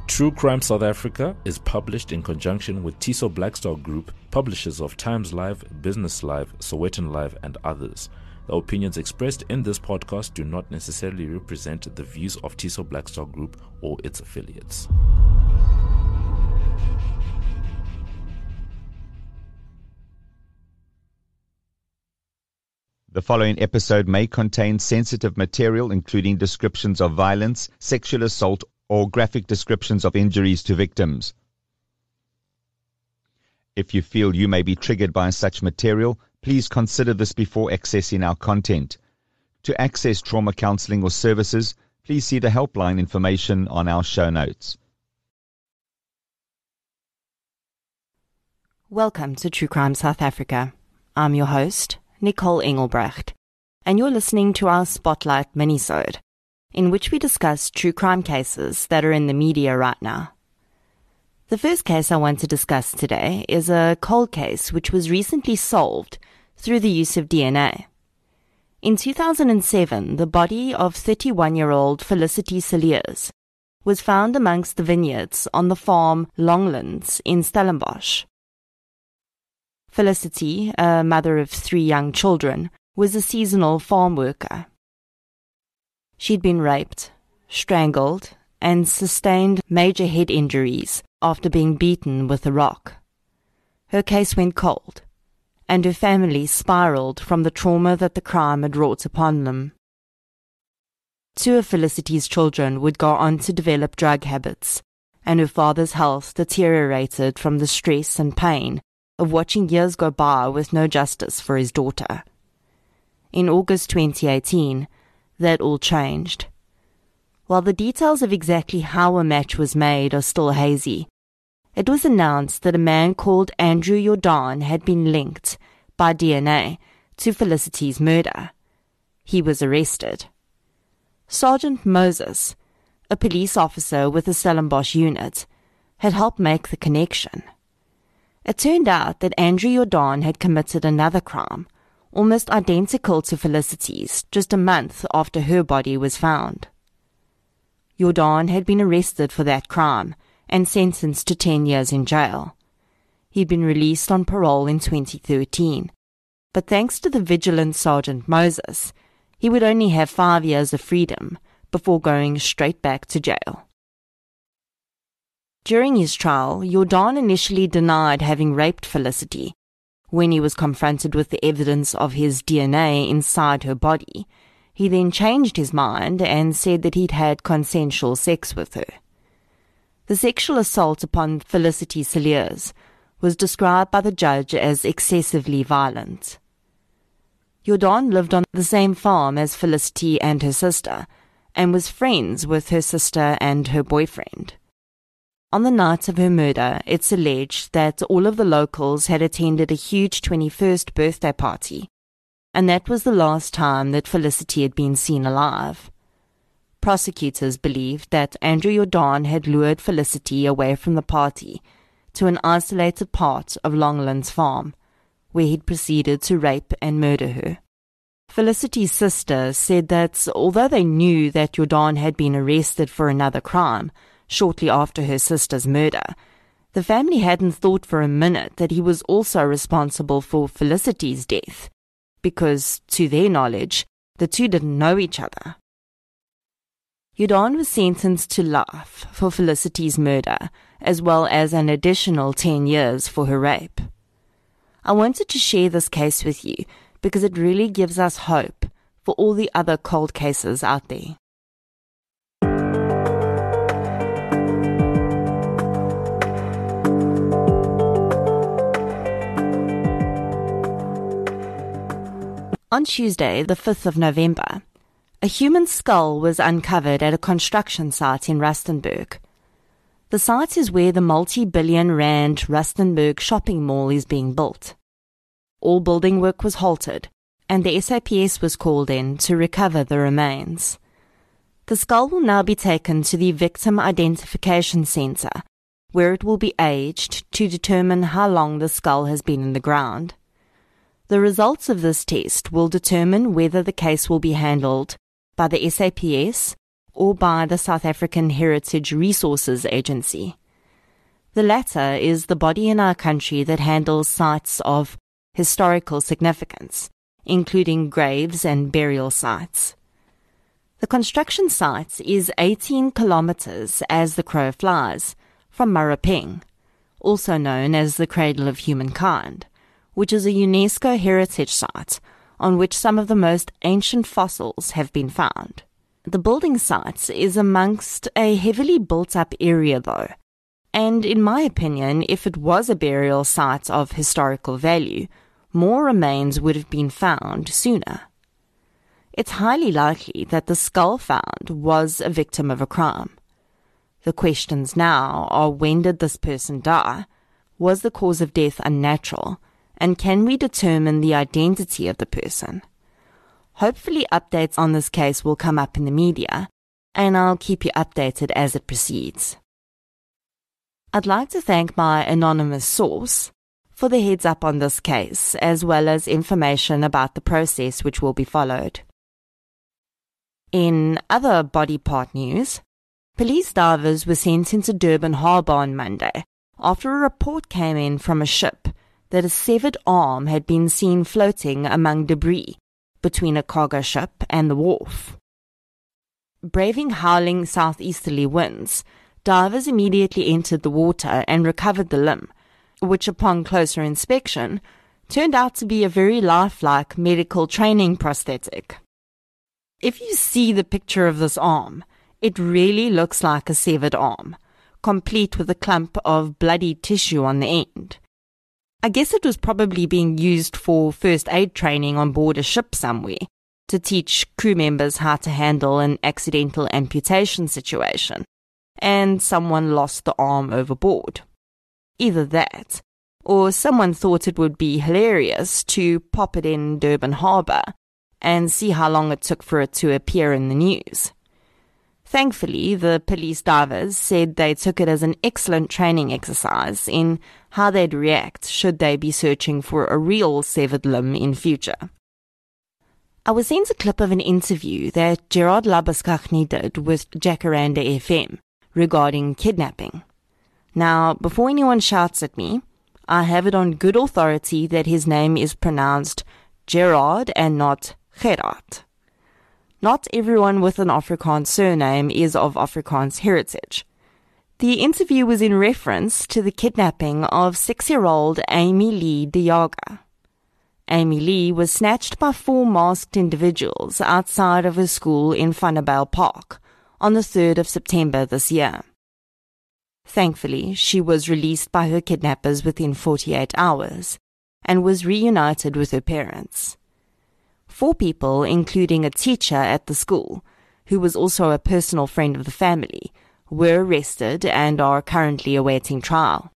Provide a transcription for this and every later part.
True Crime South Africa is published in conjunction with Tiso Blackstar Group, publishers of Times Live, Business Live, Sowetan Live, and others. The opinions expressed in this podcast do not necessarily represent the views of Tiso Blackstar Group or its affiliates. The following episode may contain sensitive material, including descriptions of violence, sexual assault, or graphic descriptions of injuries to victims. If you feel you may be triggered by such material, please consider this before accessing our content. To access trauma counseling or services, please see the helpline information on our show notes. Welcome to True Crime South Africa. I'm your host, Nicole Engelbrecht, and you're listening to our Spotlight minisode, in which we discuss true crime cases that are in the media right now. The first case I want to discuss today is a cold case which was recently solved through the use of DNA. In 2007, the body of 31-year-old Felicity Cilliers was found amongst the vineyards on the farm Longlands in Stellenbosch. Felicity, a mother of 3 young children, was a seasonal farm worker. She'd been raped, strangled, and sustained major head injuries after being beaten with a rock. Her case went cold, and her family spiraled from the trauma that the crime had wrought upon them. 2 of Felicity's children would go on to develop drug habits, and her father's health deteriorated from the stress and pain of watching years go by with no justice for his daughter. In August 2018, that all changed. While the details of exactly how a match was made are still hazy, it was announced that a man called Andrew Jordan had been linked by DNA to Felicity's murder. He was arrested. Sergeant Moses, a police officer with the Stellenbosch unit, had helped make the connection. It turned out that Andrew Jordan had committed another crime, almost identical to Felicity's, just a month after her body was found. Jordan had been arrested for that crime and sentenced to 10 years in jail. He'd been released on parole in 2013, but thanks to the vigilant Sergeant Moses, he would only have 5 years of freedom before going straight back to jail. During his trial, Jordan initially denied having raped Felicity. When he was confronted with the evidence of his DNA inside her body, he then changed his mind and said that he'd had consensual sex with her. The sexual assault upon Felicity Cilliers was described by the judge as excessively violent. Jordan lived on the same farm as Felicity and her sister, and was friends with her sister and her boyfriend. On the night of her murder, it's alleged that all of the locals had attended a huge 21st birthday party, and that was the last time that Felicity had been seen alive. Prosecutors believed that Andrew Jordan had lured Felicity away from the party to an isolated part of Longlands farm, where he'd proceeded to rape and murder her. Felicity's sister said that although they knew that Jordan had been arrested for another crime shortly after her sister's murder, the family hadn't thought for a minute that he was also responsible for Felicity's death, because, to their knowledge, the two didn't know each other. Jordan was sentenced to life for Felicity's murder, as well as an additional 10 years for her rape. I wanted to share this case with you because it really gives us hope for all the other cold cases out there. On Tuesday, the 5th of November, a human skull was uncovered at a construction site in Rustenburg. The site is where the multi-billion rand Rustenburg shopping mall is being built. All building work was halted, and the SAPS was called in to recover the remains. The skull will now be taken to the Victim Identification Centre, where it will be aged to determine how long the skull has been in the ground. The results of this test will determine whether the case will be handled by the SAPS or by the South African Heritage Resources Agency. The latter is the body in our country that handles sites of historical significance, including graves and burial sites. The construction site is 18 kilometers as the crow flies from Marapeng, also known as the Cradle of Humankind, which is a UNESCO heritage site on which some of the most ancient fossils have been found. The building site is amongst a heavily built-up area though, and in my opinion, if it was a burial site of historical value, more remains would have been found sooner. It's highly likely that the skull found was a victim of a crime. The questions now are, when did this person die? Was the cause of death unnatural? And can we determine the identity of the person? Hopefully updates on this case will come up in the media, and I'll keep you updated as it proceeds. I'd like to thank my anonymous source for the heads up on this case, as well as information about the process which will be followed. In other body part news, police divers were sent into Durban Harbour on Monday after a report came in from a ship that a severed arm had been seen floating among debris between a cargo ship and the wharf. Braving howling southeasterly winds, divers immediately entered the water and recovered the limb, which upon closer inspection turned out to be a very lifelike medical training prosthetic. If you see the picture of this arm, it really looks like a severed arm, complete with a clump of bloody tissue on the end. I guess it was probably being used for first aid training on board a ship somewhere, to teach crew members how to handle an accidental amputation situation, and someone lost the arm overboard. Either that, or someone thought it would be hilarious to pop it in Durban Harbour and see how long it took for it to appear in the news. Thankfully, the police divers said they took it as an excellent training exercise in how they'd react should they be searching for a real severed limb in future. I was sent a clip of an interview that Gerard Labuschagne did with Jacaranda FM regarding kidnapping. Now, before anyone shouts at me, I have it on good authority that his name is pronounced Gerard and not Gerard. Not everyone with an Afrikaans surname is of Afrikaans heritage. The interview was in reference to the kidnapping of 6-year-old Amy Lee de Jager. Amy Lee was snatched by 4 masked individuals outside of her school in Vanderbijl Park on the 3rd of September this year. Thankfully, she was released by her kidnappers within 48 hours and was reunited with her parents. 4 people, including a teacher at the school, who was also a personal friend of the family, were arrested and are currently awaiting trial.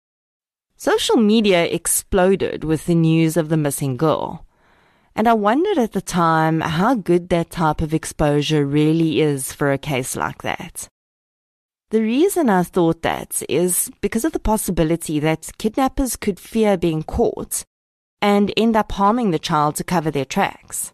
Social media exploded with the news of the missing girl, and I wondered at the time how good that type of exposure really is for a case like that. The reason I thought that is because of the possibility that kidnappers could fear being caught and end up harming the child to cover their tracks.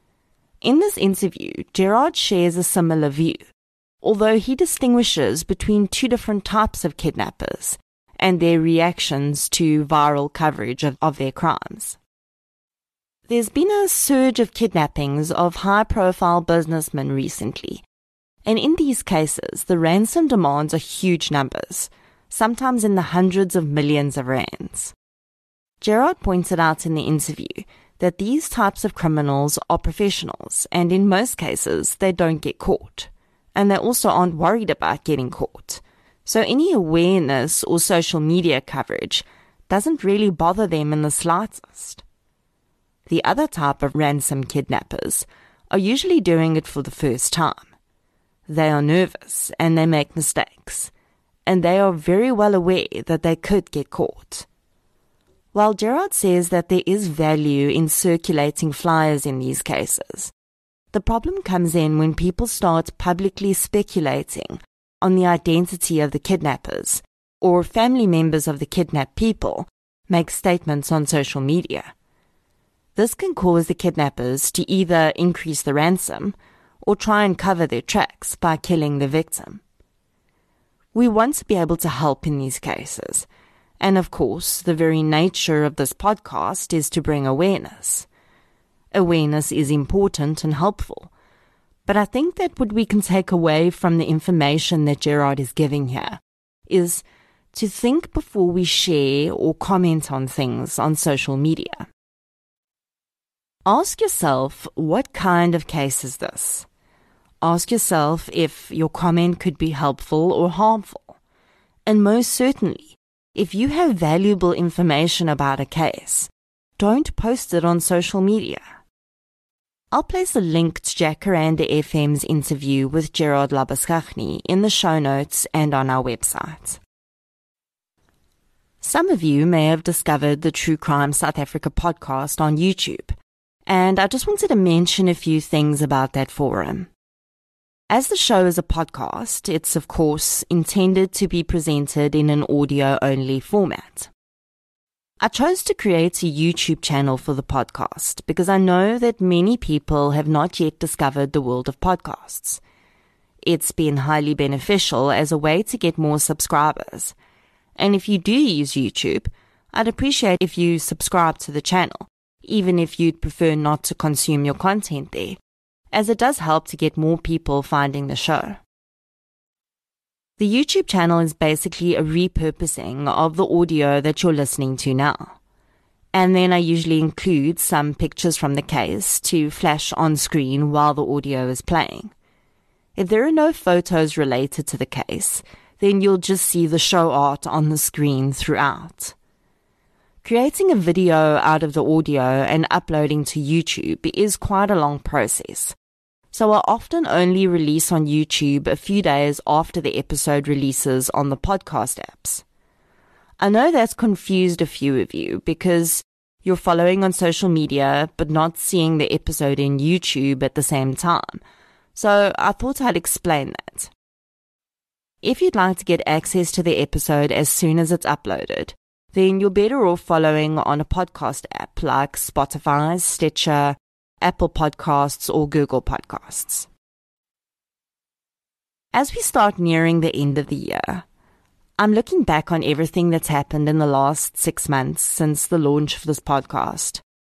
In this interview, Gerard shares a similar view, although he distinguishes between 2 different types of kidnappers and their reactions to viral coverage of their crimes. There's been a surge of kidnappings of high-profile businessmen recently, and in these cases, the ransom demands are huge numbers, sometimes in the hundreds of millions of rands. Gerard pointed out in the interview that these types of criminals are professionals, and in most cases, they don't get caught, and they also aren't worried about getting caught. So any awareness or social media coverage doesn't really bother them in the slightest. The other type of ransom kidnappers are usually doing it for the first time. They are nervous and they make mistakes, and they are very well aware that they could get caught. While Gerard says that there is value in circulating flyers in these cases, the problem comes in when people start publicly speculating on the identity of the kidnappers, or family members of the kidnapped people make statements on social media. This can cause the kidnappers to either increase the ransom or try and cover their tracks by killing the victim. We want to be able to help in these cases, and of course, the very nature of this podcast is to bring awareness. Awareness is important and helpful, but I think that what we can take away from the information that Gerard is giving here is to think before we share or comment on things on social media. Ask yourself, what kind of case is this? Ask yourself if your comment could be helpful or harmful. And most certainly, if you have valuable information about a case, don't post it on social media. I'll place a link to Jacaranda FM's interview with Gerard Labuschagne in the show notes and on our website. Some of you may have discovered the True Crime South Africa podcast on YouTube, and I just wanted to mention a few things about that forum. As the show is a podcast, it's of course intended to be presented in an audio-only format. I chose to create a YouTube channel for the podcast because I know that many people have not yet discovered the world of podcasts. It's been highly beneficial as a way to get more subscribers. And if you do use YouTube, I'd appreciate if you subscribe to the channel, even if you'd prefer not to consume your content there, as it does help to get more people finding the show. The YouTube channel is basically a repurposing of the audio that you're listening to now. And then I usually include some pictures from the case to flash on screen while the audio is playing. If there are no photos related to the case, then you'll just see the show art on the screen throughout. Creating a video out of the audio and uploading to YouTube is quite a long process, so I often only release on YouTube a few days after the episode releases on the podcast apps. I know that's confused a few of you because you're following on social media but not seeing the episode in YouTube at the same time, so I thought I'd explain that. If you'd like to get access to the episode as soon as it's uploaded, then you're better off following on a podcast app like Spotify, Stitcher, Apple Podcasts, or Google Podcasts. As we start nearing the end of the year, I'm looking back on everything that's happened in the last 6 months since the launch of this podcast.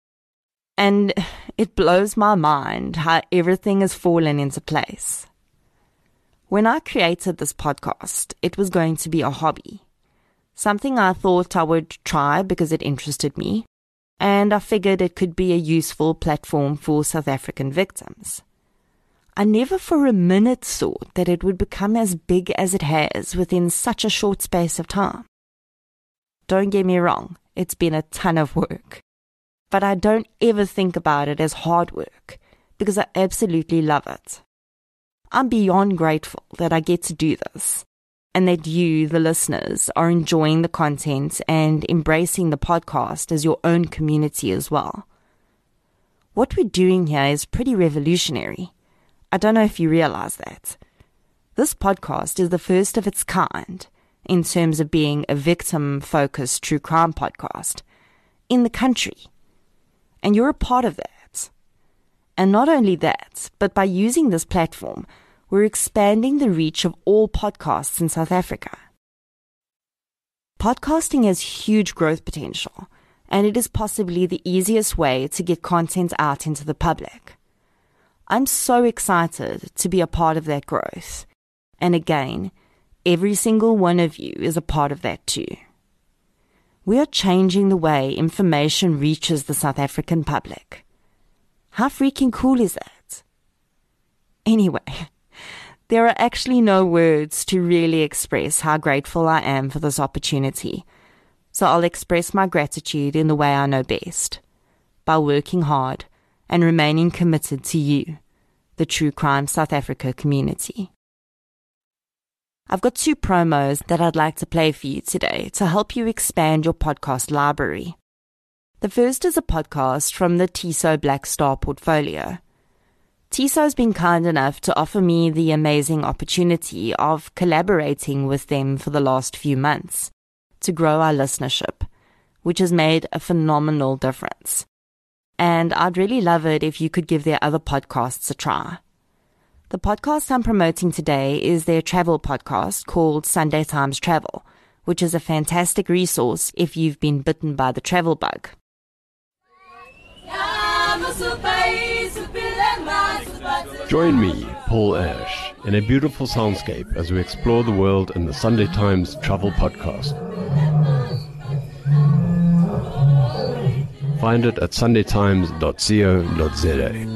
And it blows my mind how everything has fallen into place. When I created this podcast, it was going to be a hobby, something I thought I would try because it interested me, and I figured it could be a useful platform for South African victims. I never for a minute thought that it would become as big as it has within such a short space of time. Don't get me wrong, it's been a ton of work, but I don't ever think about it as hard work because I absolutely love it. I'm beyond grateful that I get to do this, and that you, the listeners, are enjoying the content and embracing the podcast as your own community as well. What we're doing here is pretty revolutionary. I don't know if you realize that. This podcast is the first of its kind in terms of being a victim-focused true crime podcast in the country. And you're a part of that. And not only that, but by using this platform, we're expanding the reach of all podcasts in South Africa. Podcasting has huge growth potential, and it is possibly the easiest way to get content out into the public. I'm so excited to be a part of that growth. And again, every single one of you is a part of that too. We are changing the way information reaches the South African public. How freaking cool is that? Anyway, there are actually no words to really express how grateful I am for this opportunity. So I'll express my gratitude in the way I know best, by working hard and remaining committed to you, the True Crime South Africa community. I've got 2 promos that I'd like to play for you today to help you expand your podcast library. The first is a podcast from the Tiso Black Star portfolio. Tiso's been kind enough to offer me the amazing opportunity of collaborating with them for the last few months to grow our listenership, which has made a phenomenal difference. And I'd really love it if you could give their other podcasts a try. The podcast I'm promoting today is their travel podcast called Sunday Times Travel, which is a fantastic resource if you've been bitten by the travel bug. Join me, Paul Ash, in a beautiful soundscape as we explore the world in the Sunday Times Travel Podcast. Find it at sundaytimes.co.za.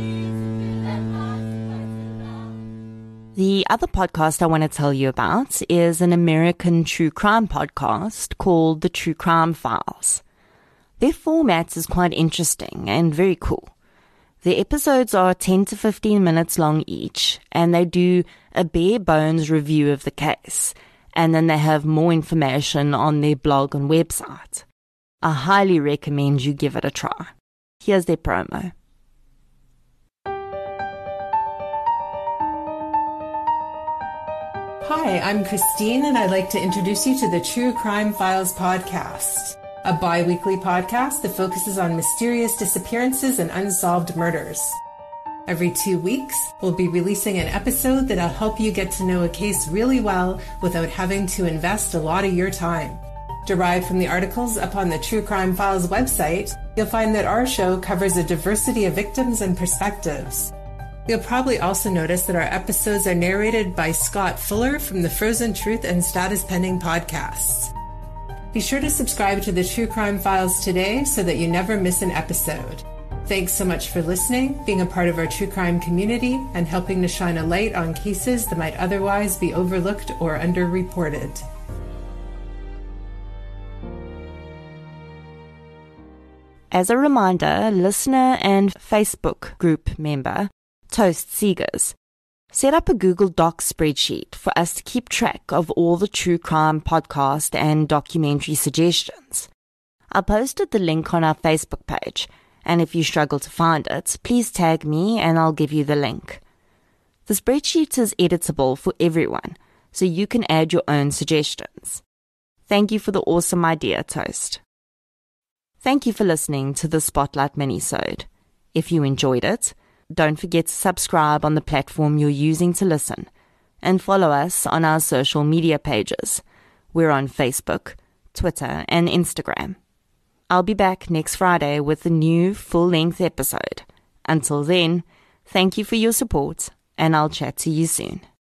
The other podcast I want to tell you about is an American true crime podcast called The True Crime Files. Their format is quite interesting and very cool. The episodes are 10 to 15 minutes long each, and they do a bare bones review of the case, and then they have more information on their blog and website. I highly recommend you give it a try. Here's their promo. Hi, I'm Christine, and I'd like to introduce you to the True Crime Files podcast, a bi-weekly podcast that focuses on mysterious disappearances and unsolved murders. Every 2 weeks, we'll be releasing an episode that'll help you get to know a case really well without having to invest a lot of your time. Derived from the articles up on the True Crime Files website, you'll find that our show covers a diversity of victims and perspectives. You'll probably also notice that our episodes are narrated by Scott Fuller from the Frozen Truth and Status Pending podcasts. Be sure to subscribe to the True Crime Files today so that you never miss an episode. Thanks so much for listening, being a part of our true crime community, and helping to shine a light on cases that might otherwise be overlooked or underreported. As a reminder, listener and Facebook group member Toast Seegers set up a Google Docs spreadsheet for us to keep track of all the true crime podcast and documentary suggestions. I posted the link on our Facebook page, and if you struggle to find it, please tag me and I'll give you the link. The spreadsheet is editable for everyone, so you can add your own suggestions. Thank you for the awesome idea, Toast. Thank you for listening to the Spotlight Minisode. If you enjoyed it, don't forget to subscribe on the platform you're using to listen, and follow us on our social media pages. We're on Facebook, Twitter, and Instagram. I'll be back next Friday with a new full-length episode. Until then, thank you for your support, and I'll chat to you soon.